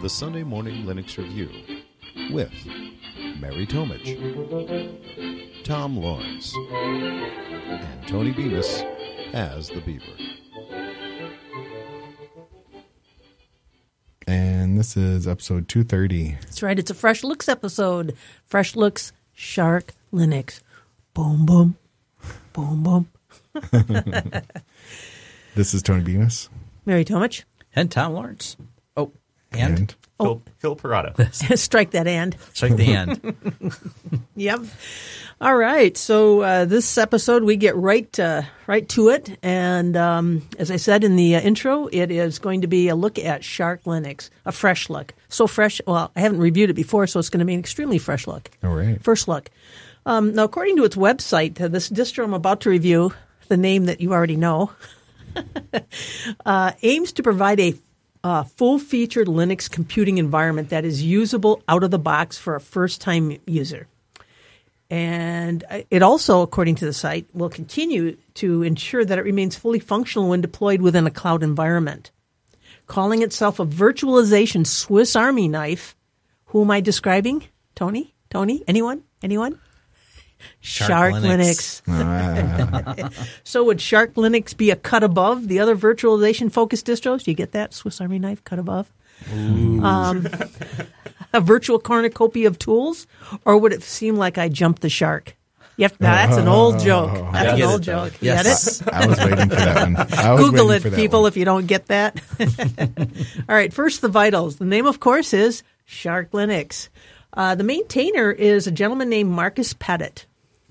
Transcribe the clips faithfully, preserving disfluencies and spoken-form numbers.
the Sunday Morning Linux Review with Mary Tomich, Tom Lawrence, and Tony Bemis as the Beaver. And this is episode two thirty. That's right. It's a Fresh Looks episode. Fresh Looks, Shark Linux. Boom, boom. Boom, boom. This is Tony Bemis. Mary Tomich. And Tom Lawrence. Oh, and? And Oh. Phil, Phil Parado. Strike that and. Strike the and. Yep. All right. So uh, this episode, we get right uh, right to it. And um, as I said in the uh, intro, it is going to be a look at Shark Linux, a fresh look. So fresh. Well, I haven't reviewed it before, so it's going to be an extremely fresh look. all right. First look. Um, now, according to its website, uh, this distro I'm about to review, the name that you already know, uh, aims to provide a uh, full-featured Linux computing environment that is usable out of the box for a first-time user. And it also, according to the site, will continue to ensure that it remains fully functional when deployed within a cloud environment. Calling itself a virtualization Swiss Army knife, who am I describing? Tony? Tony? Anyone? Anyone? Shark Shark Linux. Linux. So would Shark Linux be a cut above the other virtualization-focused distros? Do you get that? Swiss Army knife, cut above? Um, a virtual cornucopia of tools? Or would it seem like I jumped the shark? You have, now, that's an old joke. That's I an get old it, joke. though. You Yes. get it? I was waiting for that one. I was Google waiting it, for that people, one. if you don't get that. All right, first the vitals. The name, of course, is Shark Linux. Uh, the maintainer is a gentleman named Marcus Pettit.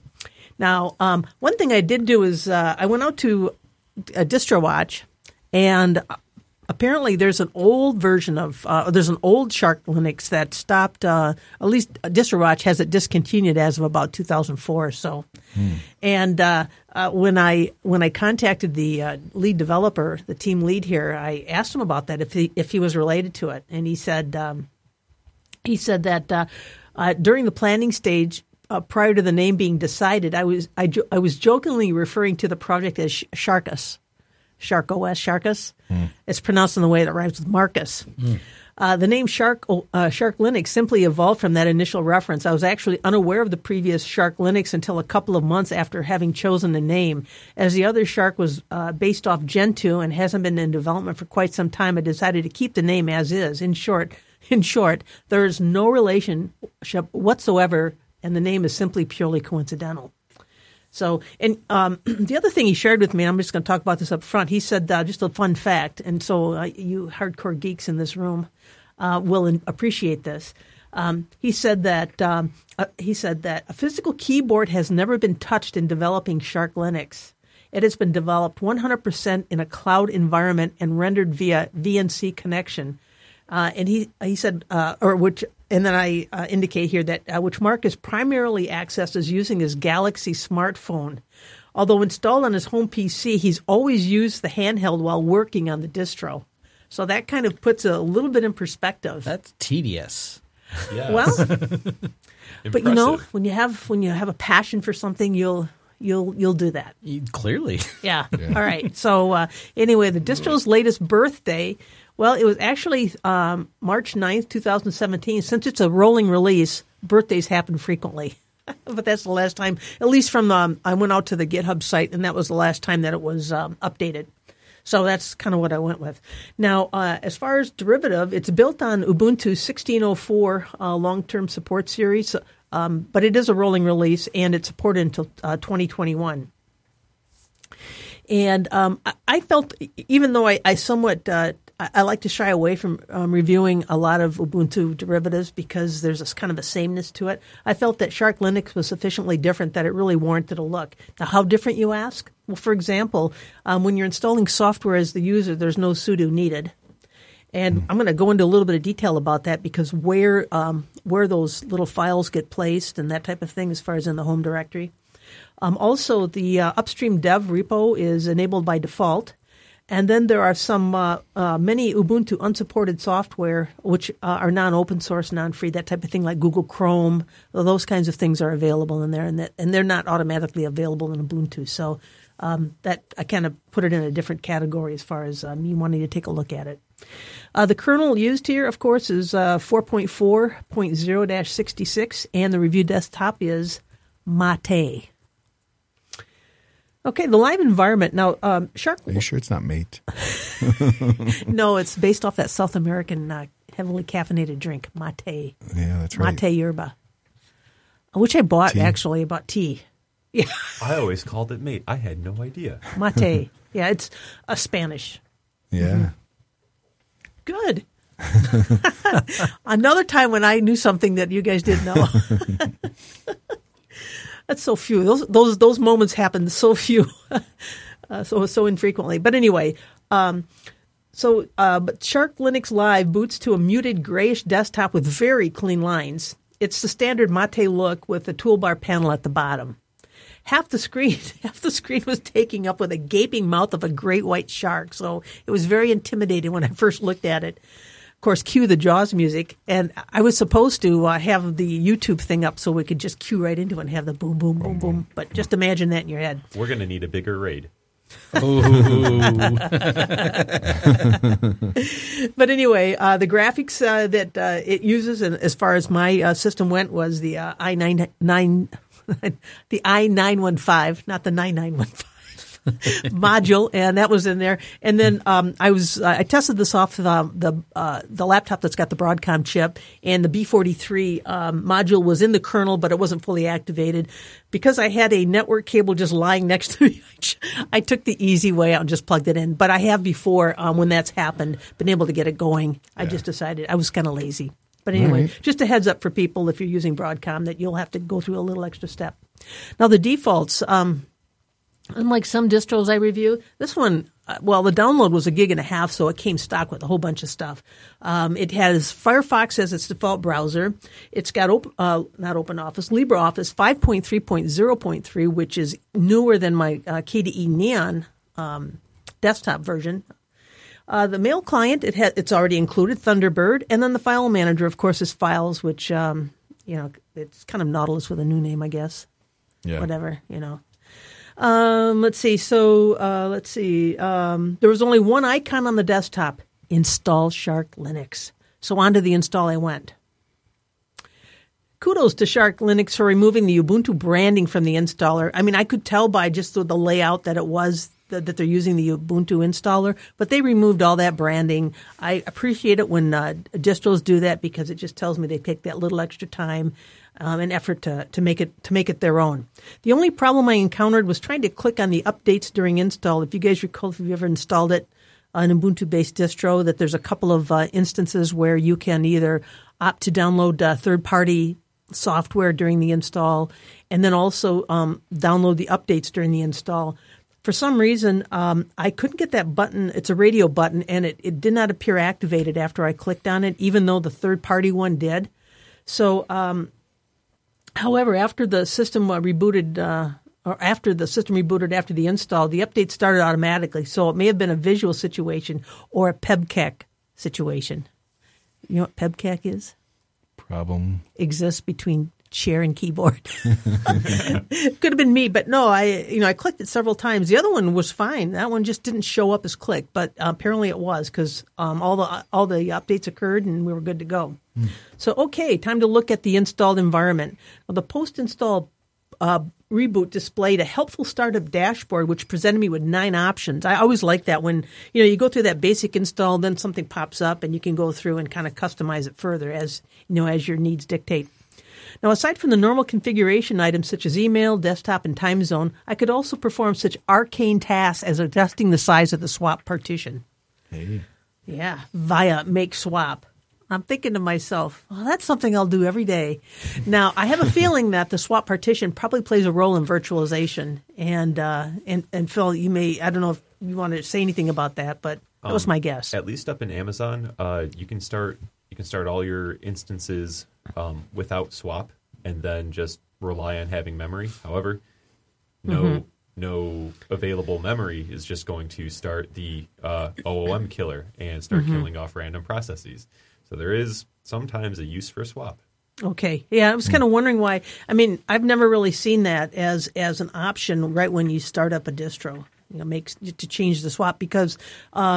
Now, um, one thing I did do is uh, I went out to a DistroWatch, and apparently there's an old version of uh, there's an old Shark Linux that stopped. Uh, at least DistroWatch has it discontinued as of about two thousand four or so. Hmm. And uh, uh, when I when I contacted the uh, lead developer, the team lead here, I asked him about that if he if he was related to it, and he said um, he said that uh, uh, during the planning stage. Uh, prior to the name being decided, I was I, jo- I was jokingly referring to the project as Sh- Sharkus, SharkOS, Sharkus. Mm. It's pronounced in the way that rhymes with Marcus. Mm. Uh, the name Shark uh, Shark Linux simply evolved from that initial reference. I was actually unaware of the previous Shark Linux until a couple of months after having chosen the name. As the other Shark was uh, based off Gentoo and hasn't been in development for quite some time, I decided to keep the name as is. In short, in short, there is no relationship whatsoever. And the name is simply purely coincidental. So, and um, the other thing he shared with me, and I'm just going to talk about this up front, he said uh, just a fun fact, and so uh, you hardcore geeks in this room uh, will in- appreciate this. Um, he said that um, uh, he said that a physical keyboard has never been touched in developing Shark Linux. It has been developed one hundred percent in a cloud environment and rendered via V N C connection. Uh, and he he said, uh, or which. And then I uh, indicate here that uh, which Marcus primarily accesses using his Galaxy smartphone. Although installed on his home P C, he's always used the handheld while working on the distro. So that kind of puts it a little bit in perspective. That's tedious. Yeah. Well, but you know, when you have when you have a passion for something, you'll you'll you'll do that. You, clearly. Yeah. yeah. All right. So uh, anyway, the distro's latest birthday. Well, it was actually um, March ninth, twenty seventeen. Since it's a rolling release, birthdays happen frequently. But that's the last time, at least from um, I went out to the GitHub site, and that was the last time that it was um, updated. So that's kind of what I went with. Now, uh, as far as derivative, it's built on Ubuntu sixteen oh four uh, long-term support series, um, but it is a rolling release, and it's supported until uh, twenty twenty-one. And um, I felt, even though I, I somewhat, uh, I like to shy away from um, reviewing a lot of Ubuntu derivatives because there's this kind of a sameness to it. I felt that Shark Linux was sufficiently different that it really warranted a look. Now, how different, you ask? Well, for example, um, when you're installing software as the user, there's no sudo needed. And I'm going to go into a little bit of detail about that because where um, where those little files get placed and that type of thing as far as in the home directory. Um, also, the uh, upstream dev repo is enabled by default. And then there are some uh, uh, many Ubuntu unsupported software which uh, are non-open source, non-free, that type of thing, like Google Chrome. Those kinds of things are available in there, and that, and they're not automatically available in Ubuntu. So um, that I kind of put it in a different category as far as um, you wanting to take a look at it. Uh, the kernel used here, of course, is uh, four point four point zero dash sixty-six, and the review desktop is Mate. Okay, the live environment. Now, um, Shark... Are you sure it's not Mate? No, it's based off that South American uh, heavily caffeinated drink, Mate. Yeah, that's right. Mate yerba, which I bought, Tea. actually. I bought tea. Yeah, I always called it mate. I had no idea. Mate. Yeah, it's a Spanish. Yeah. Good. Another time when I knew something that you guys didn't know. That's so few. Those those those moments happen so few, uh, so so infrequently. But anyway, um, so uh, but Shark Linux Live boots to a muted grayish desktop with very clean lines. It's the standard Mate look with the toolbar panel at the bottom. Half the screen, half the screen was taken up with a gaping mouth of a great white shark. So it was very intimidating when I first looked at it. Of course, cue the Jaws music, and I was supposed to uh, have the YouTube thing up so we could just cue right into it and have the boom, boom, boom, boom. But just imagine that in your head. We're going to need a bigger raid. Ooh. But anyway, uh, the graphics uh, that uh, it uses, and as far as my uh, system went, was the uh, i nine nine. the i nine one five, not the nine nine one five module, and that was in there. And then um, I was uh, I tested this off the the, uh, the laptop that's got the Broadcom chip, and the B forty-three um, module was in the kernel, but it wasn't fully activated. Because I had a network cable just lying next to me, I took the easy way out and just plugged it in. But I have before, um, when that's happened, been able to get it going. I just decided I was kind of lazy. But anyway, right. Just a heads up for people if you're using Broadcom that you'll have to go through a little extra step. Now, the defaults, um, unlike some distros I review, this one, uh, well, the download was a gig and a half, so it came stock with a whole bunch of stuff. Um, it has Firefox as its default browser. It's got, op- uh, not OpenOffice, LibreOffice five point three point zero point three, which is newer than my uh, K D E Neon um, desktop version. Uh, the mail client, it ha- it's already included, Thunderbird. And then the file manager, of course, is Files, which, um, you know, it's kind of Nautilus with a new name, I guess. Yeah. Whatever, you know. Um, let's see. So, uh, let's see. Um, there was only one icon on the desktop, Install Shark Linux. So on to the install I went. Kudos to Shark Linux for removing the Ubuntu branding from the installer. I mean, I could tell by just the layout that it was that they're using the Ubuntu installer, but they removed all that branding. I appreciate it when uh, distros do that because it just tells me they take that little extra time um, and effort to, to make it to make it their own. The only problem I encountered was trying to click on the updates during install. If you guys recall, if you've ever installed it, an Ubuntu-based distro, that there's a couple of uh, instances where you can either opt to download uh, third-party software during the install and then also um, download the updates during the install. For some reason, um, I couldn't get that button. It's a radio button, and it, it did not appear activated after I clicked on it, even though the third-party one did. So, um, however, after the system uh, rebooted, uh, or after the system rebooted after the install, the update started automatically. So it may have been a visual situation or a PEBKEC situation. You know what PEBKEC is? Problem Exists between chair and keyboard. Could have been me, but no, I you know I clicked it several times. The other one was fine. That one just didn't show up as clicked, but uh, apparently it was because um, all the all the updates occurred and we were good to go. Mm. So okay, time to look at the installed environment. Well, the post-install uh, reboot displayed a helpful startup dashboard, which presented me with nine options. I always like that when you know you go through that basic install, then something pops up and you can go through and kind of customize it further as you know as your needs dictate. Now, aside from the normal configuration items such as email, desktop, and time zone, I could also perform such arcane tasks as adjusting the size of the swap partition. Hey. Yeah, via make swap. I'm thinking to myself, well, that's something I'll do every day. Now, I have a feeling that the swap partition probably plays a role in virtualization. And, uh, and, and Phil, you may, I don't know if you want to say anything about that, but that um, was my guess. At least up in Amazon, uh, you can start you can start all your instances um, without swap and then just rely on having memory. However, no mm-hmm. no available memory is just going to start the uh, O O M killer and start mm-hmm. killing off random processes. So there is sometimes a use for swap. Okay. Yeah, I was kind of wondering why. I mean, I've never really seen that as as an option right when you start up a distro, you know, makes to change the swap because um,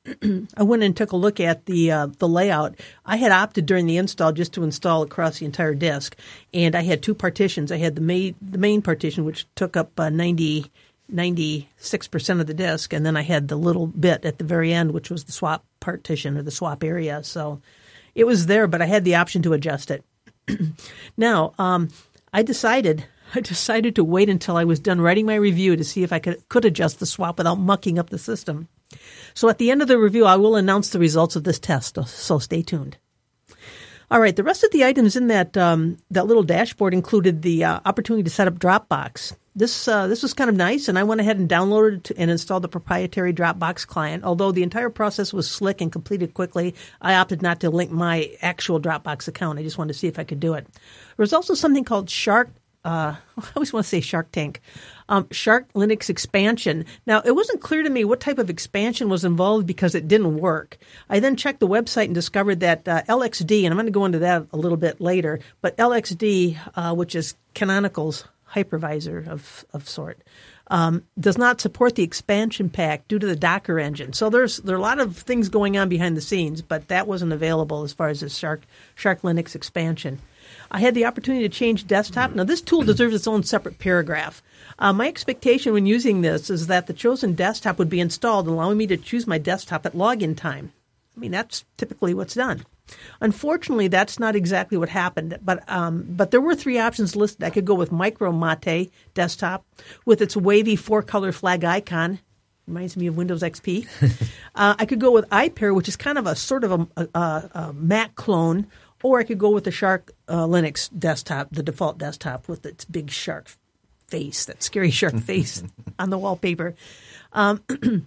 I went and took a look at the uh, the layout. I had opted during the install just to install across the entire disk, and I had two partitions. I had the main the main partition, which took up uh, ninety, ninety-six percent of the disk, and then I had the little bit at the very end, which was the swap partition or the swap area. So it was there, but I had the option to adjust it. Now, um, I decided I decided to wait until I was done writing my review to see if I could could adjust the swap without mucking up the system. So at the end of the review, I will announce the results of this test, so stay tuned. All right, the rest of the items in that um, that little dashboard included the uh, opportunity to set up Dropbox. This uh, this was kind of nice, and I went ahead and downloaded and installed the proprietary Dropbox client. Although the entire process was slick and completed quickly, I opted not to link my actual Dropbox account. I just wanted to see if I could do it. There was also something called Shark. Uh, I always want to say Shark Tank. Um, Shark Linux expansion. Now, it wasn't clear to me what type of expansion was involved because it didn't work. I then checked the website and discovered that uh, L X D, and I'm going to go into that a little bit later, but L X D, uh, which is Canonical's hypervisor of, of sort, um, does not support the expansion pack due to the Docker engine. So there's there are a lot of things going on behind the scenes, but that wasn't available as far as the Shark, Shark Linux expansion. I had the opportunity to change desktop. Now, this tool deserves its own separate paragraph. Uh, my expectation when using this is that the chosen desktop would be installed, allowing me to choose my desktop at login time. I mean, that's typically what's done. Unfortunately, that's not exactly what happened, but um, but there were three options listed. I could go with Micro Mate desktop with its wavy four-color flag icon. Reminds me of Windows X P. uh, I could go with iPair, which is kind of a sort of a, a, a Mac clone, or I could go with the Shark uh, Linux desktop, the default desktop with its big shark face, that scary shark face on the wallpaper. Um,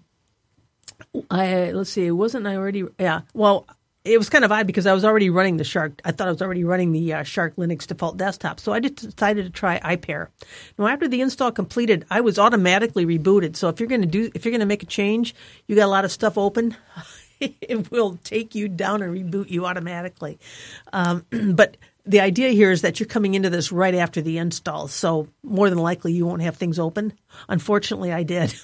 I let's see, wasn't I already? Yeah, well, it was kind of odd because I was already running the Shark. I thought I was already running the uh, Shark Linux default desktop, so I just decided to try iPair. Now, after the install completed, I was automatically rebooted. So if you're going to do, if you're going to make a change, you got a lot of stuff open. It will take you down and reboot you automatically. Um, but the idea here is that you're coming into this right after the install, so more than likely you won't have things open. Unfortunately, I did.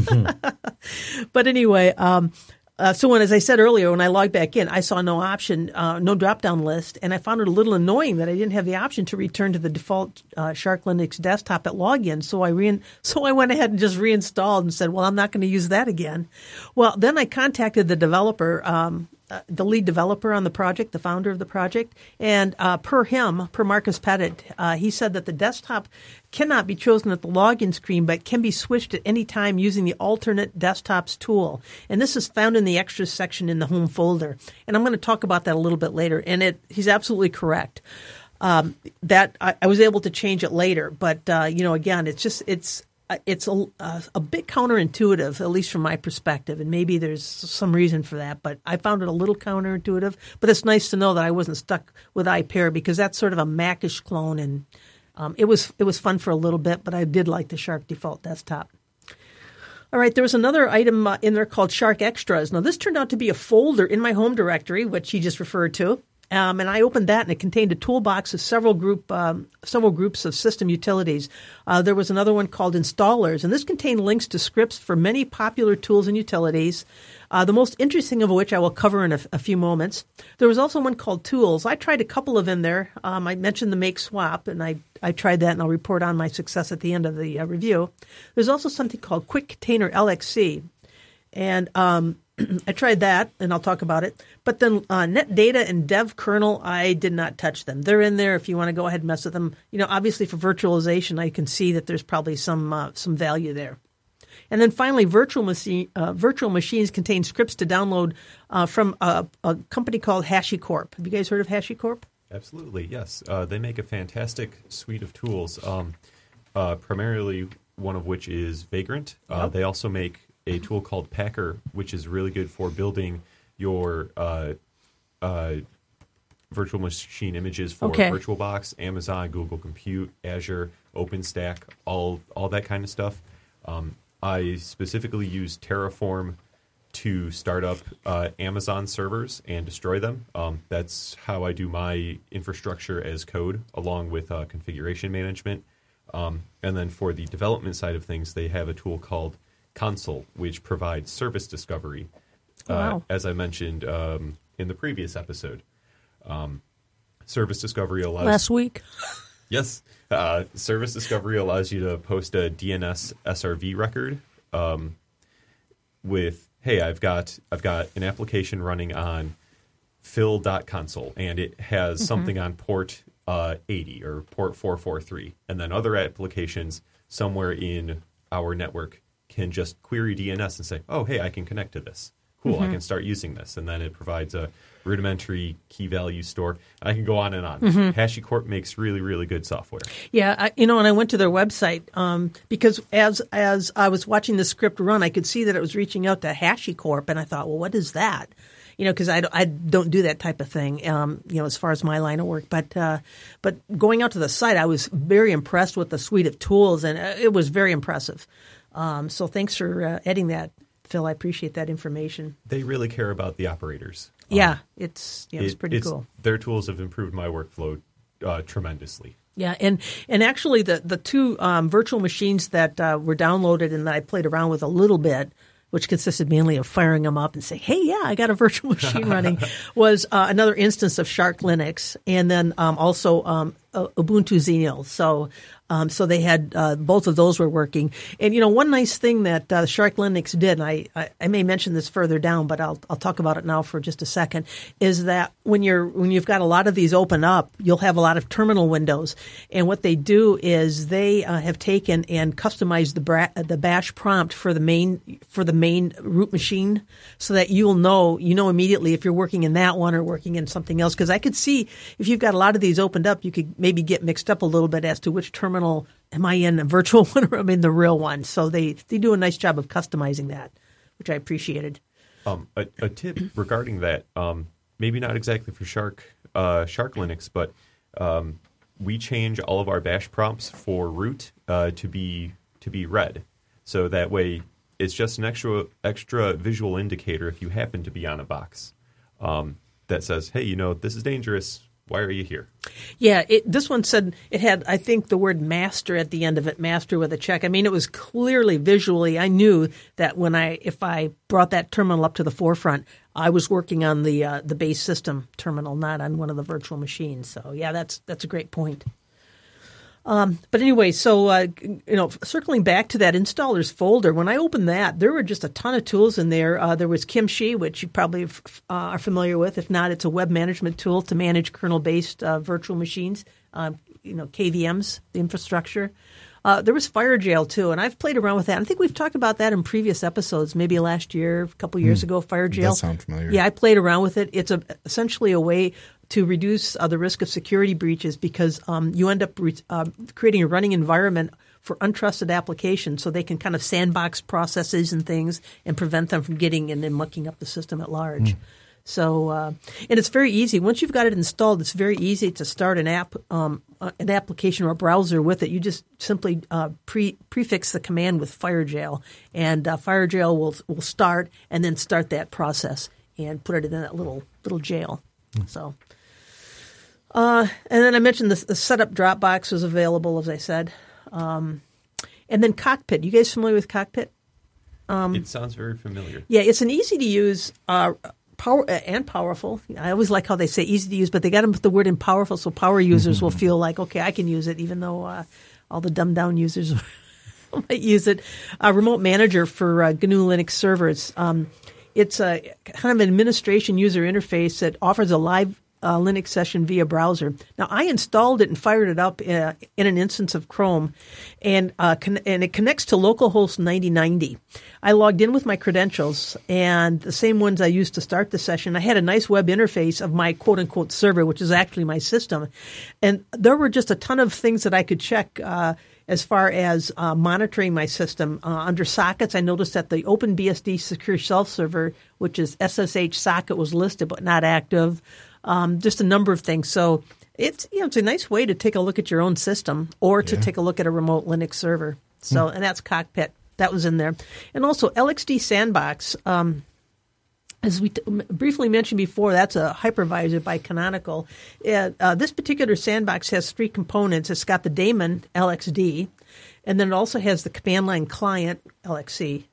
But anyway, um, uh, so when, as I said earlier, when I logged back in, I saw no option, uh, no drop-down list, and I found it a little annoying that I didn't have the option to return to the default uh, Shark Linux desktop at login. So I re- so I went ahead and just reinstalled and said, well, I'm not going to use that again. Well, then I contacted the developer, um, uh, the lead developer on the project, the founder of the project, and uh, per him, per Marcus Pettit, uh, he said that the desktop cannot be chosen at the login screen, but can be switched at any time using the alternate desktops tool. And this is found in the extras section in the home folder. And I'm going to talk about that a little bit later. And it, he's absolutely correct. Um, that I, I was able to change it later, but uh, you know, again, it's just it's it's a, a, a bit counterintuitive, at least from my perspective. And maybe there's some reason for that, but I found it a little counterintuitive. But it's nice to know that I wasn't stuck with iPair because that's sort of a Mac-ish clone, and um, it was it was fun for a little bit. But I did like the Shark default desktop. All right, there was another item uh, in there called Shark Extras. Now, this turned out to be a folder in my home directory, which he just referred to. Um, and I opened that, and it contained a toolbox of several group, um, several groups of system utilities. Uh, there was another one called Installers, and this contained links to scripts for many popular tools and utilities, uh, the most interesting of which I will cover in a, a few moments. There was also one called Tools. I tried a couple of in there. Um, I mentioned the Make Swap, and I, I tried that, and I'll report on my success at the end of the uh, review. There's also something called Quick Container L X C, and um, I tried that, and I'll talk about it. But then uh, NetData and Dev Kernel, I did not touch them. They're in there if you want to go ahead and mess with them. You know, obviously for virtualization, I can see that there's probably some uh, some value there. And then finally, virtual machine uh, virtual machines contain scripts to download uh, from a, a company called HashiCorp. Have you guys heard of HashiCorp? Absolutely, yes. Uh, they make a fantastic suite of tools, um, uh, primarily one of which is Vagrant. Uh, yep. They also make a tool called Packer, which is really good for building your uh, uh, virtual machine images for okay. VirtualBox, Amazon, Google Compute, Azure, OpenStack, all all that kind of stuff. Um, I specifically use Terraform to start up uh, Amazon servers and destroy them. Um, that's how I do my infrastructure as code, along with uh, configuration management. Um, and then for the development side of things, they have a tool called Console, which provides service discovery. Uh, Wow. As I mentioned um, in the previous episode, um, Service Discovery allows Last week. yes, uh, Service Discovery allows you to post a D N S S R V record um, with, hey, I've got I've got an application running on phil.console, and it has Mm-hmm. something on port uh, eighty or port four forty-three, and then other applications somewhere in our network can just query D N S and say, oh, hey, I can connect to this. Cool, Mm-hmm. I can start using this. And then it provides a rudimentary key value store. I can go on and on. Mm-hmm. HashiCorp makes really, really good software. Yeah, I, you know, and I went to their website um, because as as I was watching the script run, I could see that it was reaching out to HashiCorp, and I thought, well, what is that? You know, because I, I don't do that type of thing, um, you know, as far as my line of work. But uh, but going out to the site, I was very impressed with the suite of tools, and uh, it was very impressive. Um, so thanks for uh, adding that, Phil. I appreciate that information. They really care about the operators. Yeah, Um, it's yeah, it's it- pretty it's- cool. Their tools have improved my workflow uh, tremendously. Yeah, and and actually the the two um, virtual machines that uh, were downloaded and that I played around with a little bit, which consisted mainly of firing them up and saying, hey, yeah, I got a virtual machine running, was uh, another instance of Shark Linux, and then um, also um, uh, Ubuntu Xenial. So um, so they had uh, both of those were working. And, you know, one nice thing that uh, Shark Linux did, and I, I, I may mention this further down, but I'll I'll talk about it now for just a second, is that when you're when you've got a lot of these open up, you'll have a lot of terminal windows. And what they do is they uh, have taken and customized the bra- the bash prompt for the main for the main root machine, so that you'll know you know immediately if you're working in that one or working in something else. Because I could see if you've got a lot of these opened up, you could maybe get mixed up a little bit as to which terminal am I in, a virtual one or am I in the real one. So they they do a nice job of customizing that, which I appreciated. Um, a, a tip regarding that, um, maybe not exactly for Shark uh, Shark Linux, but um, we change all of our bash prompts for root uh, to be to be red, so that way it's just an extra extra visual indicator if you happen to be on a box um, that says, hey, you know, this is dangerous. Why are you here? Yeah, it, this one said it had, I think, the word master at the end of it, master with a check. I mean, it was clearly visually, I knew that when I, if I brought that terminal up to the forefront, I was working on the uh, the base system terminal, not on one of the virtual machines. So, yeah, that's that's a great point. Um, but anyway, so, uh, you know, circling back to that installers folder, when I opened that, there were just a ton of tools in there. Uh, there was Kimchi, which you probably uh, are familiar with. If not, it's a web management tool to manage kernel-based uh, virtual machines, uh, you know, K V Ms, the infrastructure. Uh, there was FireJail, too, and I've played around with that. I think we've talked about that in previous episodes, maybe last year, a couple years ago, FireJail. That sounds familiar. Yeah, I played around with it. It's a, essentially a way to reduce uh, the risk of security breaches because um, you end up re- uh, creating a running environment for untrusted applications so they can kind of sandbox processes and things and prevent them from getting in and mucking up the system at large. Mm. So, uh, and it's very easy. Once you've got it installed, it's very easy to start an app, um, uh, an application or a browser with it. You just simply uh, pre prefix the command with FireJail, and uh, FireJail will will start and then start that process and put it in that little little jail. Mm. So, uh, and then I mentioned the, the setup Dropbox was available, as I said, um, and then Cockpit. You guys familiar with Cockpit? Um, it sounds very familiar. Yeah, it's an easy to use. Uh, Power and powerful. I always like how they say easy to use, but they got to put the word in powerful so power users will feel like, okay, I can use it, even though uh, all the dumbed down users might use it. A remote manager for uh, G N U Linux servers. Um, it's a kind of an administration user interface that offers a live uh, Linux session via browser. Now, I installed it and fired it up uh, in an instance of Chrome, and uh, con- and it connects to localhost ninety ninety. I logged in with my credentials and the same ones I used to start the session. I had a nice web interface of my quote-unquote server, which is actually my system. And there were just a ton of things that I could check uh, as far as uh, monitoring my system. Uh, under sockets, I noticed that the OpenBSD Secure Self Server, which is S S H socket, was listed but not active. Um, just a number of things. So it's, you know, it's a nice way to take a look at your own system or to Yeah. take a look at a remote Linux server. So, and that's Cockpit. That was in there. And also L X D Sandbox, um, as we t- briefly mentioned before, that's a hypervisor by Canonical. Uh, uh, this particular sandbox has three components. It's got the daemon L X D, and then it also has the command line client L X C.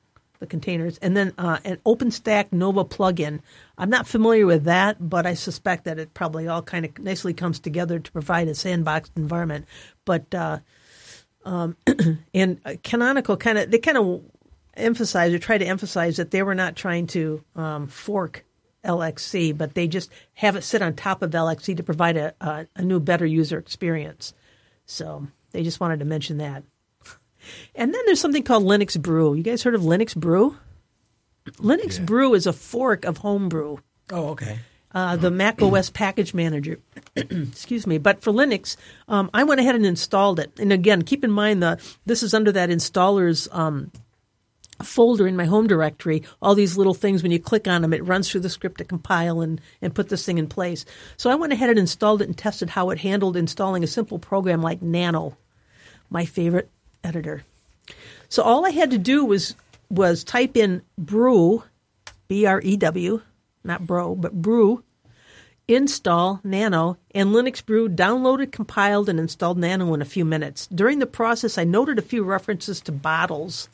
the containers, and then uh, an OpenStack Nova plugin. I'm not familiar with that, but I suspect that it probably all kind of nicely comes together to provide a sandboxed environment. But uh, um, and Canonical kind of they kind of emphasize or try to emphasize that they were not trying to um, fork L X C, but they just have it sit on top of L X C to provide a, a, a new, better user experience. So they just wanted to mention that. And then there's something called Linux Brew. You guys heard of Linux Brew? Linux Yeah. Brew is a fork of Homebrew, Oh, okay. uh, the Mac O S package manager. Excuse me. But for Linux, um, I went ahead and installed it. And again, keep in mind the this is under that installer's um, folder in my home directory. All these little things, when you click on them, it runs through the script to compile and, and put this thing in place. So I went ahead and installed it and tested how it handled installing a simple program like Nano, my favorite editor. So all I had to do was was type in brew, B R E W, not bro, but brew, install Nano, and Linux Brew downloaded, compiled, and installed Nano in a few minutes. During the process, I noted a few references to bottles.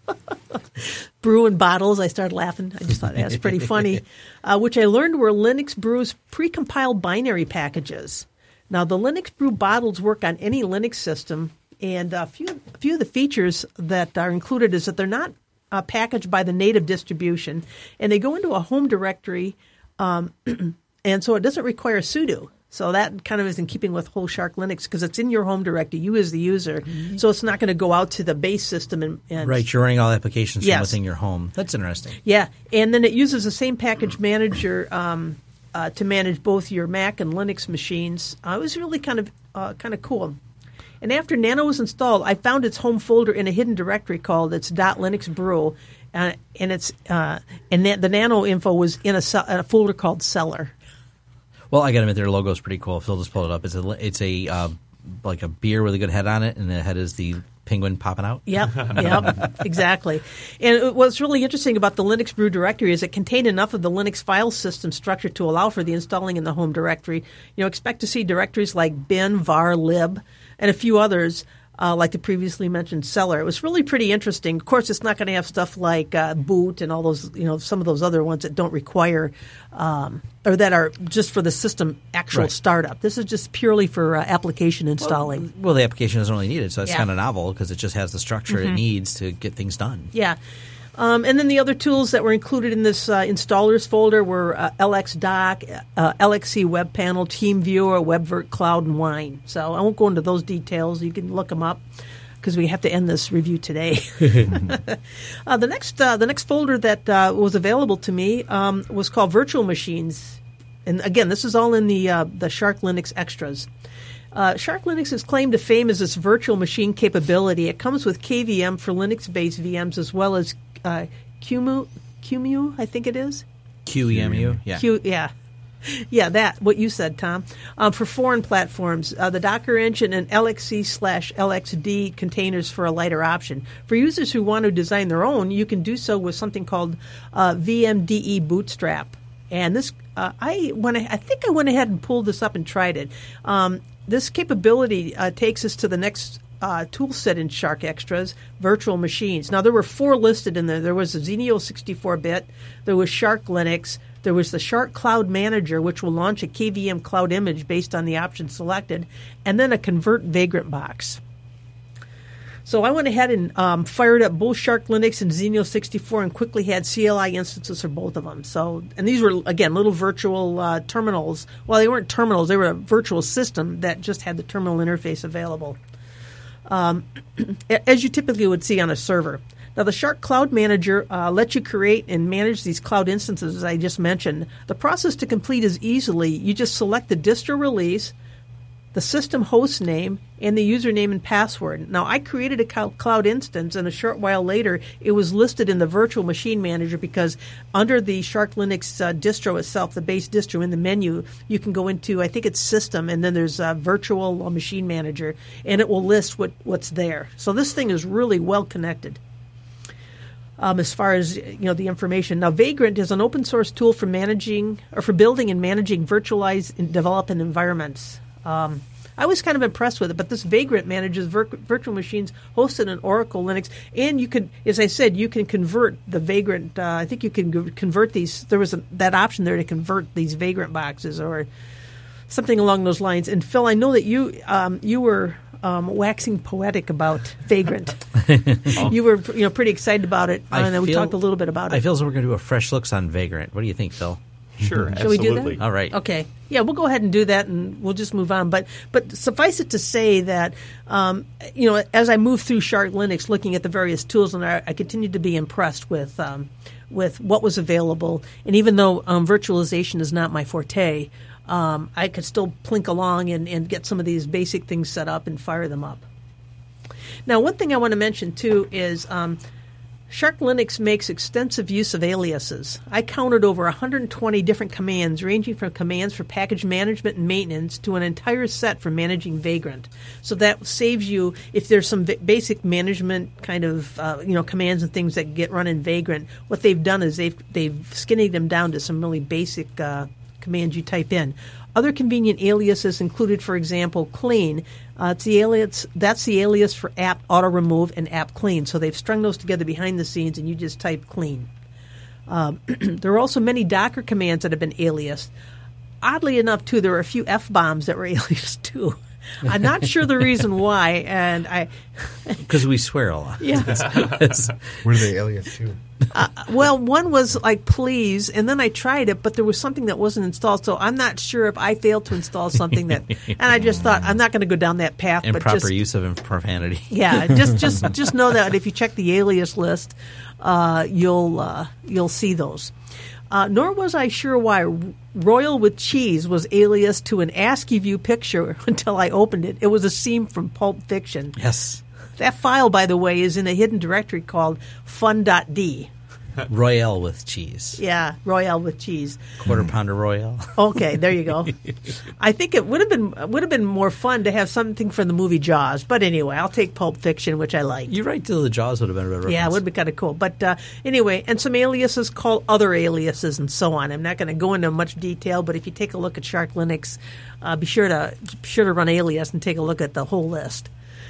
Brew and bottles. I started laughing. I just thought that was pretty funny, uh, which I learned were Linux Brew's precompiled binary packages. Now, the Linux Brew bottles work on any Linux system, and a few, a few of the features that are included is that they're not uh, packaged by the native distribution, and they go into a home directory, um, and so it doesn't require sudo. So that kind of is in keeping with whole Shark Linux because it's in your home directory, you as the user, so it's not going to go out to the base system. And, and Right, you're running all applications Yes. from within your home. That's interesting. Yeah, and then it uses the same package manager um, uh, to manage both your Mac and Linux machines. Uh, it was really kind of uh, kind of cool. And after Nano was installed, I found its home folder in a hidden directory called its .linuxbrew, uh, and it's uh, and the Nano info was in a, ce- a folder called Cellar. Well, I got to admit, their logo is pretty cool. Phil just pulled it up. It's a it's a uh, like a beer with a good head on it, and the head is the penguin popping out. Yep, yep, exactly. And what's really interesting about the Linux Brew directory is it contained enough of the Linux file system structure to allow for the installing in the home directory. You know, expect to see directories like bin, var, lib, and a few others. Uh, like the previously mentioned Cellar. It was really pretty interesting. Of course, it's not going to have stuff like uh, boot and all those, you know, some of those other ones that don't require um, or that are just for the system actual Right. startup. This is just purely for uh, application installing. Well, the application doesn't really need it, so that's Yeah. kind of novel because it just has the structure Mm-hmm. it needs to get things done. Yeah. Um, and then the other tools that were included in this uh, installers folder were uh, L X Dock, uh, L X C Web Panel, TeamViewer, WebVert Cloud, and Wine. So I won't go into those details. You can look them up because we have to end this review today. uh, the next uh, the next folder that uh, was available to me um, was called Virtual Machines. And again, this is all in the uh, the Shark Linux extras. Uh, Shark Linux's claim to fame is its virtual machine capability. It comes with K V M for Linux-based V Ms as well as uh, QEMU, QEMU, I think it is. Q E M U, yeah. Q, yeah. Yeah, that, what you said, Tom. Um, for foreign platforms, uh, the Docker engine and L X C slash L X D containers for a lighter option. For users who want to design their own, you can do so with something called uh, V M D E Bootstrap. And this, uh, I went, I think I went ahead and pulled this up and tried it. Um, this capability uh, takes us to the next uh, tool set in Shark Extras, virtual machines. Now, there were four listed in there. There was the Xenio sixty-four bit, there was Shark Linux, there was the Shark Cloud Manager, which will launch a K V M cloud image based on the option selected, and then a Convert Vagrant box. So I went ahead and um, fired up both Shark Linux and Xenio sixty-four and quickly had C L I instances for both of them. So, and these were, again, little virtual uh, terminals. Well, they weren't terminals. They were a virtual system that just had the terminal interface available, um, as you typically would see on a server. Now, the Shark Cloud Manager uh, lets you create and manage these cloud instances, as I just mentioned. The process to complete is easily. You just select the distro release, the system host name, and the username and password. Now, I created a cloud instance, and a short while later, it was listed in the Virtual Machine Manager because under the Shark Linux uh, distro itself, the base distro in the menu, you can go into, I think it's System, and then there's a Virtual Machine Manager, and it will list what, what's there. So this thing is really well connected. Um, as far as you know, the information. Now, Vagrant is an open source tool for managing or for building and managing virtualized and development environments. Um, I was kind of impressed with it. But this Vagrant manages vir- virtual machines hosted in Oracle Linux, and you could, as I said, you can convert the Vagrant. Uh, I think you can g- convert these. There was a, that option there to convert these Vagrant boxes or something along those lines. And Phil, I know that you um, you were um, waxing poetic about Vagrant. You were, you know, pretty excited about it, I and then we feel- talked a little bit about it. I feel as though we're going to do a fresh looks on Vagrant. What do you think, Phil? Sure, Shall we do that? absolutely. All right. Okay. Yeah, we'll go ahead and do that, and we'll just move on. But but suffice it to say that, um, you know, as I move through Shark Linux, looking at the various tools, and I, I continued to be impressed with um, with what was available. And even though um, virtualization is not my forte, um, I could still plink along and, and get some of these basic things set up and fire them up. Now, one thing I want to mention, too, is um, Shark Linux makes extensive use of aliases. I counted over one hundred twenty different commands, ranging from commands for package management and maintenance to an entire set for managing Vagrant. So that saves you, if there's some v- basic management kind of uh, you know commands and things that get run in Vagrant, what they've done is they've they've skinnied them down to some really basic uh, commands you type in. Other convenient aliases included, for example, clean. Uh, it's the alias, that's the alias for apt auto remove and apt clean. So they've strung those together behind the scenes, and you just type clean. Um, there are also many Docker commands that have been aliased. Oddly enough, too, there are a few F-bombs that were aliased, too. I'm not sure the reason why, and I... Because we swear a lot. Yeah. Where do they alias to? Uh, well, one was like please, and then I tried it, but there was something that wasn't installed, so I'm not sure if I failed to install something that, and I just thought I'm not going to go down that path. but Improper just, use of profanity. Yeah, just just just know that if you check the alias list, uh, you'll uh, you'll see those. Uh, nor was I sure why Royal with Cheese was alias to an ASCII view picture until I opened it. It was a scene from Pulp Fiction. Yes. That file, by the way, is in a hidden directory called fun.d. Royale with cheese. Yeah, Royale with cheese. Quarter pounder Royale. Okay, there you go. I think it would have been would have been more fun to have something from the movie Jaws. But anyway, I'll take Pulp Fiction, which I like. You're right, till the Jaws would have been a better Yeah, it reference. would be kind of cool. But uh, anyway, and some aliases called other aliases and so on. I'm not going to go into much detail, but if you take a look at Shark Linux, uh, be sure to be sure to run alias and take a look at the whole list.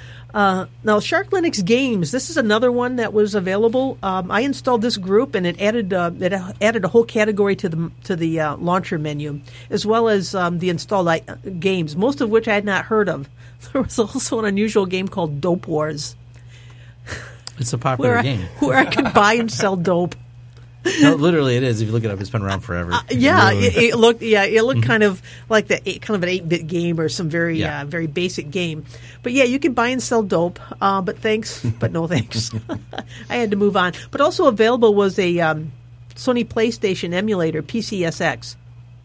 Uh, now, Shark Linux Games. This is another one that was available. Um, I installed this group, and it added uh, it added a whole category to the to the uh, launcher menu, as well as um, the installed uh, games, most of which I had not heard of. There was also an unusual game called Dope Wars, It's a popular where I, game. where I could buy and sell dope. No, literally, it is. If you look it up, it's been around forever. Uh, yeah, Really. it, it looked. Yeah, it looked kind of like the eight, kind of an eight-bit game or some very, Yeah. uh, very basic game. But yeah, you can buy and sell dope. Uh, but thanks, but no thanks. I had to move on. But also available was a um, Sony PlayStation emulator, P C S X.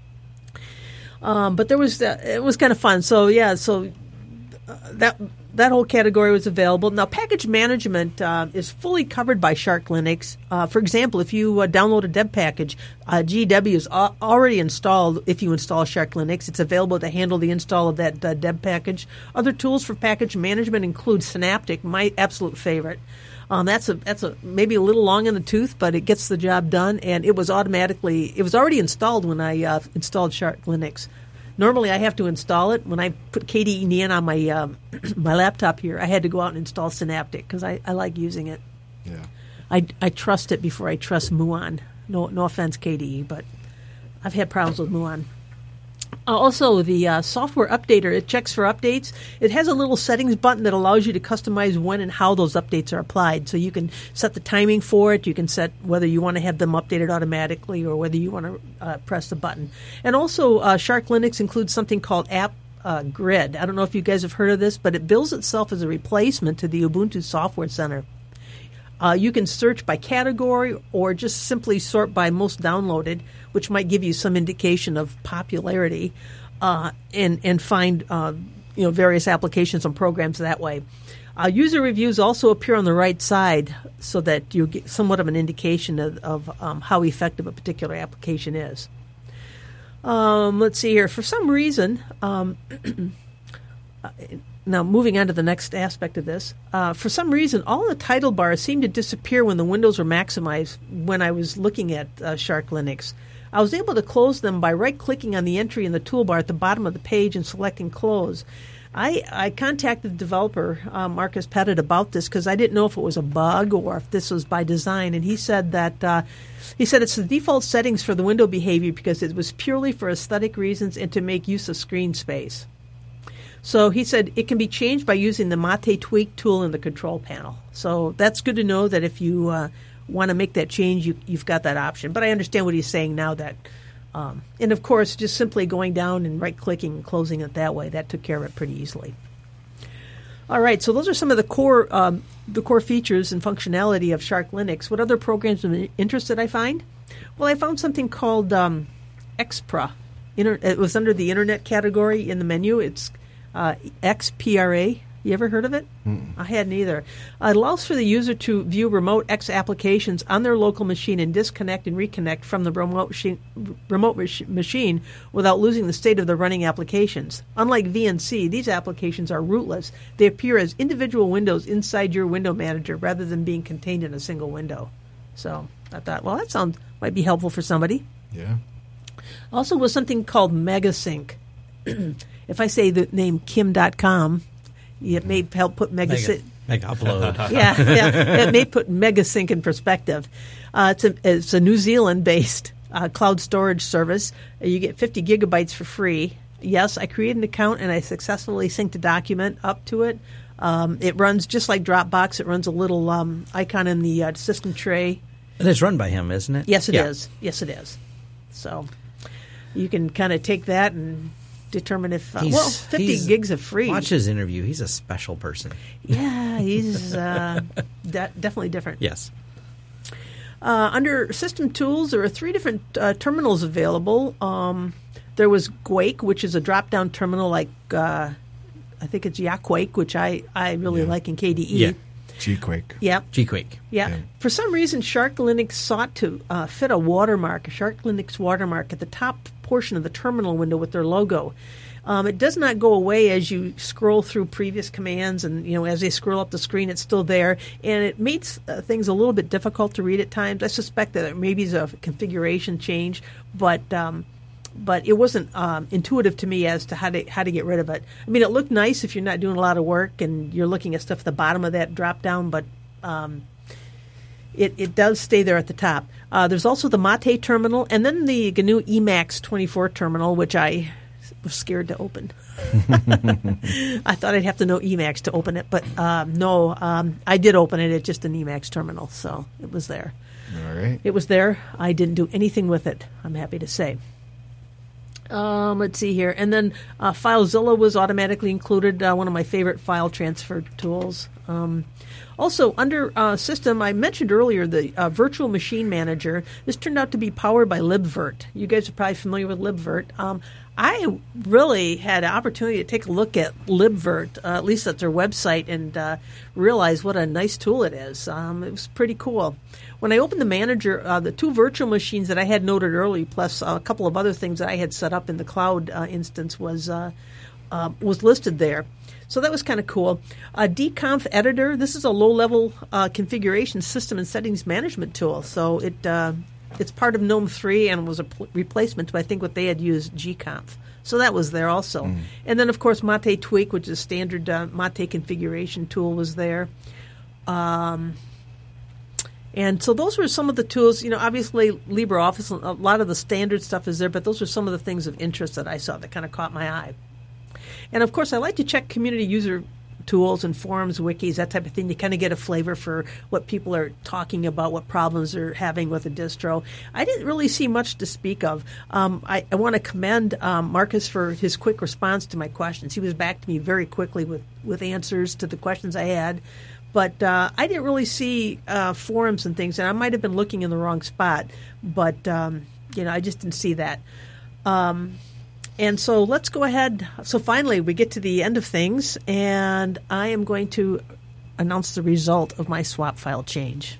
Um, but there was uh, it was kind of fun. So yeah, so uh, that. That whole category was available. Now, package management uh, is fully covered by Shark Linux. Uh, for example, if you uh, download a deb package, uh, G W is al- already installed. If you install Shark Linux, it's available to handle the install of that uh, deb package. Other tools for package management include Synaptic, my absolute favorite. Um, that's a that's a maybe a little long in the tooth, but it gets the job done. And it was automatically it was already installed when I uh, installed Shark Linux. Normally, I have to install it. When I put K D E N on my uh, my laptop here, I had to go out and install Synaptic because I, I like using it. Yeah. I, I trust it before I trust Muon. No no offense, K D E, but I've had problems with Muon. Uh, also, the uh, software updater, it checks for updates. It has a little settings button that allows you to customize when and how those updates are applied. So you can set the timing for it. You can set whether you want to have them updated automatically or whether you want to uh, press the button. And also, uh, Shark Linux includes something called App uh, Grid. I don't know if you guys have heard of this, but it bills itself as a replacement to the Ubuntu Software Center. Uh, you can search by category or just simply sort by most downloaded, which might give you some indication of popularity, uh, and and find uh, you know various applications and programs that way. Uh, user reviews also appear on the right side, so that you get somewhat of an indication of, of um, how effective a particular application is. Um, let's see here. For some reason. Um, Now, moving on to the next aspect of this, uh, for some reason, all the title bars seemed to disappear when the windows were maximized when I was looking at uh, Shark Linux. I was able to close them by right-clicking on the entry in the toolbar at the bottom of the page and selecting Close. I, I contacted the developer, uh, Marcus Pettit, about this because I didn't know if it was a bug or if this was by design, and he said that uh, he said it's the default settings for the window behavior because it was purely for aesthetic reasons and to make use of screen space. So he said it can be changed by using the Mate Tweak tool in the control panel. So that's good to know that if you uh, want to make that change, you, you've got that option. But I understand what he's saying now that, um, and of course, just simply going down and right-clicking and closing it that way, that took care of it pretty easily. All right, so those are some of the core um, the core features and functionality of Shark Linux. What other programs of interest did I find? Well, I found something called um, Xpra. Inter- it was under the Internet category in the menu. It's uh, X P R A. You ever heard of it? Mm-mm. I hadn't either. Uh, it allows for the user to view remote X applications on their local machine and disconnect and reconnect from the remote machine, remote mach- machine without losing the state of the running applications. Unlike V N C, these applications are rootless. They appear as individual windows inside your window manager rather than being contained in a single window. So I thought, well, that sounds might be helpful for somebody. Yeah. Also was something called MegaSync. If I say the name Kim dot com, it may help put MegaSync. Mega, mega upload. yeah, yeah, it may put MegaSync in perspective. Uh, it's, a, it's a New Zealand-based uh, cloud storage service. Uh, you get fifty gigabytes for free. Yes, I created an account and I successfully synced a document up to it. Um, it runs just like Dropbox. It runs a little um, icon in the uh, system tray. And it's run by him, isn't it? Yes, it yeah. is. Yes, it is. So you can kind of take that and determine if uh, well, fifty gigs of free. Watch his interview. He's a special person. Yeah, he's uh, de- definitely different. Yes. Uh, under System Tools, there are three different uh, terminals available. Um, there was Quake, which is a drop-down terminal like uh, I think it's Yaquake, which I, I really Yeah. like in K D E. Yeah. G-Quake. Yeah. G-Quake. Yeah. Yeah. For some reason, Shark Linux sought to uh, fit a watermark, a Shark Linux watermark, at the top portion of the terminal window with their logo. Um, it does not go away as you scroll through previous commands, and you know as they scroll up the screen, it's still there, and it makes uh, things a little bit difficult to read at times. I suspect that it maybe is a configuration change, but um, but it wasn't um, intuitive to me as to how to how to get rid of it. I mean, it looked nice if you're not doing a lot of work and you're looking at stuff at the bottom of that drop down, but um, it it does stay there at the top. Uh, there's also the Mate terminal, and then the G N U Emacs twenty-four terminal, which I was scared to open. I thought I'd have to know Emacs to open it, but um, no, um, I did open it. It's just an Emacs terminal, so it was there. All right. It was there. I didn't do anything with it, I'm happy to say. Um, let's see here. And then uh, FileZilla was automatically included, uh, one of my favorite file transfer tools. Um, also, under uh, System, I mentioned earlier the uh, Virtual Machine Manager. This turned out to be powered by libvirt. You guys are probably familiar with libvirt. Um, I really had an opportunity to take a look at libvirt, uh, at least at their website, and uh, realize what a nice tool it is. Um, it was pretty cool. When I opened the manager, uh, the two virtual machines that I had noted early, plus a couple of other things that I had set up in the cloud uh, instance, was uh, uh, was listed there. So that was kind of cool. Uh, dconf editor, this is a low-level uh, configuration system and settings management tool. So it uh, it's part of GNOME three and was a pl- replacement to, I think, what they had used, gconf. So that was there also. Mm. And then, of course, Mate Tweak, which is a standard uh, Mate configuration tool, was there. Um, and so those were some of the tools. You know, obviously LibreOffice, a lot of the standard stuff is there, but those are some of the things of interest that I saw that kind of caught my eye. And, of course, I like to check community user tools and forums, wikis, that type of thing, to kind of get a flavor for what people are talking about, what problems they're having with a distro. I didn't really see much to speak of. Um, I, I want to commend um, Marcus for his quick response to my questions. He was back to me very quickly with, with answers to the questions I had. But uh, I didn't really see uh, forums and things, and I might have been looking in the wrong spot. But, um, you know, I just didn't see that. Um And so let's go ahead. So finally, we get to the end of things, and I am going to announce the result of my swap file change.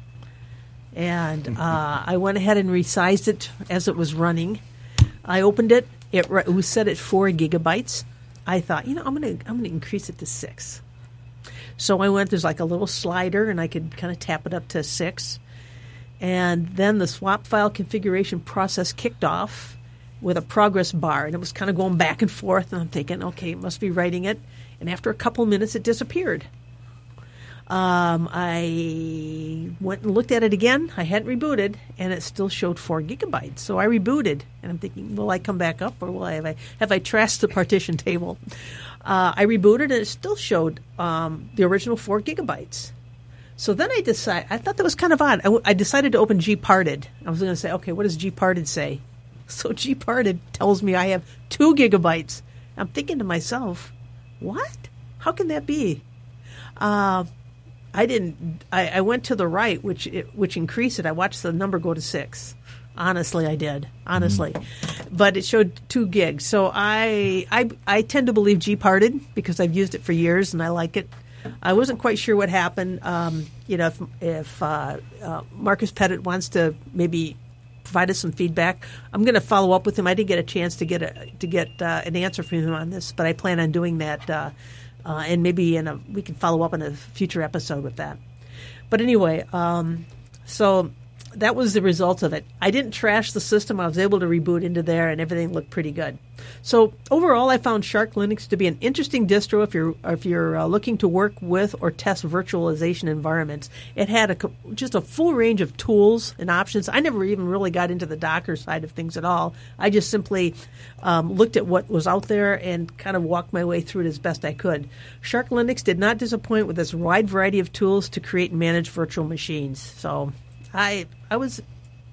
And uh, I went ahead and resized it as it was running. I opened it. It, it was set at four gigabytes. I thought, you know, I'm going to I'm going to increase it to six. So I went. There's like a little slider, and I could kind of tap it up to six. And then the swap file configuration process kicked off with a progress bar, and it was kind of going back and forth, and I'm thinking, okay, it must be writing it. And after a couple minutes, it disappeared. Um, I went and looked at it again. I hadn't rebooted, and it still showed four gigabytes. So I rebooted, and I'm thinking, will I come back up, or will I have I, have I trashed the partition table? Uh, I rebooted, and it still showed um, the original four gigabytes. So then I decided, I thought that was kind of odd. I, w- I decided to open gparted. I was going to say, okay, what does gparted say? So gparted tells me I have two gigabytes. I'm thinking to myself, what? How can that be? Uh, I didn't. I, I went to the right, which it, which increased it. I watched the number go to six. Honestly, I did. Honestly, mm-hmm. But it showed two gigs. So I I I tend to believe gparted because I've used it for years and I like it. I wasn't quite sure what happened. Um, you know, if, if uh, uh, Marcus Pettit wants to maybe provide us some feedback, I'm going to follow up with him. I didn't get a chance to get a, to get uh, an answer from him on this, but I plan on doing that, uh, uh, and maybe in a, we can follow up in a future episode with that. But anyway, um, so that was the result of it. I didn't trash the system. I was able to reboot into there, and everything looked pretty good. So overall, I found Shark Linux to be an interesting distro if you're if you're uh, looking to work with or test virtualization environments. It had a, just a full range of tools and options. I never even really got into the Docker side of things at all. I just simply um, looked at what was out there and kind of walked my way through it as best I could. Shark Linux did not disappoint with its wide variety of tools to create and manage virtual machines. So I I was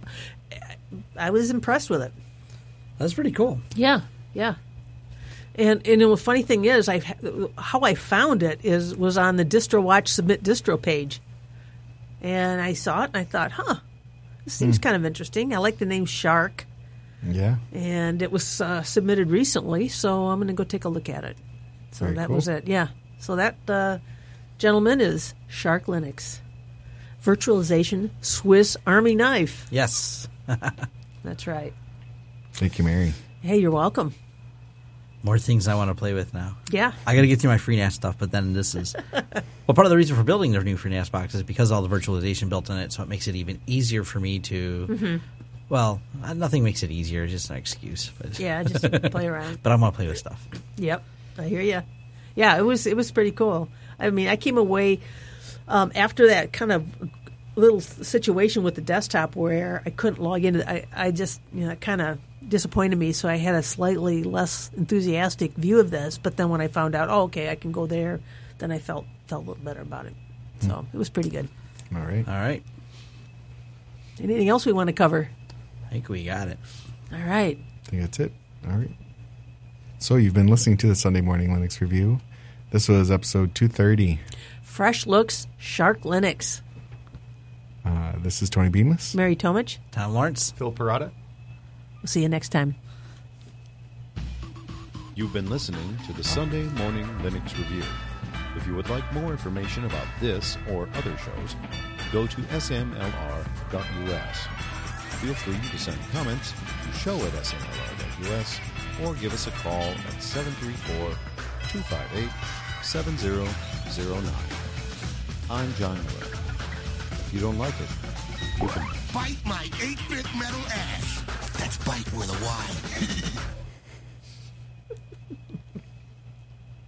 I was impressed with it. That's pretty cool. Yeah, yeah. And and the funny thing is, I how I found it is was on the DistroWatch Submit Distro page, and I saw it and I thought, huh, this seems mm. kind of interesting. I like the name Shark. Yeah. And it was uh, submitted recently, so I'm going to go take a look at it. So Very that cool. was it. Yeah. So that uh, gentleman is Shark Linux. Virtualization Swiss Army knife. Yes. That's right. Thank you, Mary. Hey, you're welcome. More things I want to play with now. Yeah. I got to get through my FreeNAS stuff, but then this is... well, part of the reason for building the new FreeNAS box is because all the virtualization built in it, so it makes it even easier for me to... Mm-hmm. Well, nothing makes it easier. It's just an excuse. But Yeah, just play around. But I want to play with stuff. Yep. I hear you. Yeah, it was it was pretty cool. I mean, I came away um, after that kind of little situation with the desktop where I couldn't log into. I I just you know it kind of disappointed me, so I had a slightly less enthusiastic view of this. But then when I found out, oh, okay, I can go there, then I felt felt a little better about it. So mm. it was pretty good. All right. All right. Anything else we want to cover? I think we got it. All right. I think that's it. All right. So you've been listening to the Sunday Morning Linux Review. This was episode two thirty. Fresh Looks, Shark Linux. Uh, this is Tony Bemis. Mary Tomich. Tom Lawrence. Phil Parada. We'll see you next time. You've been listening to the Sunday Morning Linux Review. If you would like more information about this or other shows, go to s m l r dot u s. Feel free to send comments to show at s m l r dot u s or give us a call at seven three four, two five eight, seven zero zero nine. I'm John Miller. If you don't like it, you can bite my eight-bit metal ass. That's bite with a Y.